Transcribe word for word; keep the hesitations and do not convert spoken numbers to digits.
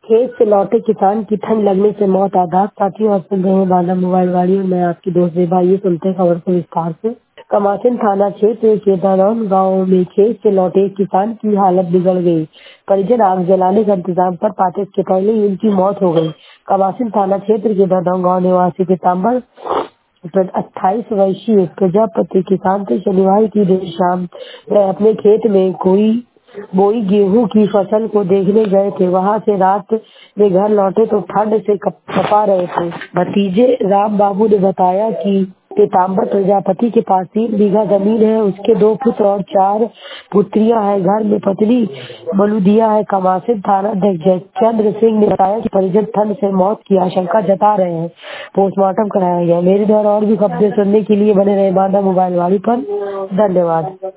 खेत से लौटे किसान की ठंड लगने से मौत आघात। साथियों, आप सुन रहे हैं बांदा मोबाइल वाली और मैं आपकी दोस्त देवा। ये सुनते हैं खबर को विस्तार से। कमासिन थाना क्षेत्र के दादौन गांव में खेत से लौटे एक किसान की हालत बिगड़ गई। परिजन आग जलाने का इंतजाम कर पाते इसके पहले ही उनकी मौत हो गई। कमासिन थाना क्षेत्र के दादौन गाँव निवासी पीताम्बर अट्ठाईस वर्षीय प्रजापति किसान थे। शनिवार की देर शाम वह अपने खेत में कोई बोई गेहूं की फसल को देखने गए थे। वहां से रात में घर लौटे तो ठंड से कपा रहे थे। भतीजे राम बाबू ने बताया कि पीताम्बर प्रजापति के पास तीन बीघा जमीन है। उसके दो पुत्र और चार पुत्रियां हैं। घर में पत्नी बलूदिया है। कमासिन थाना अध्यक्ष चंद्र सिंह ने बताया कि परिजन ठंड से मौत की आशंका जता रहे हैं। पोस्टमार्टम कराया गया। मेरे द्वारा और भी खबरें सुनने के लिए बने रहे बांदा मोबाइल वाली पर। धन्यवाद।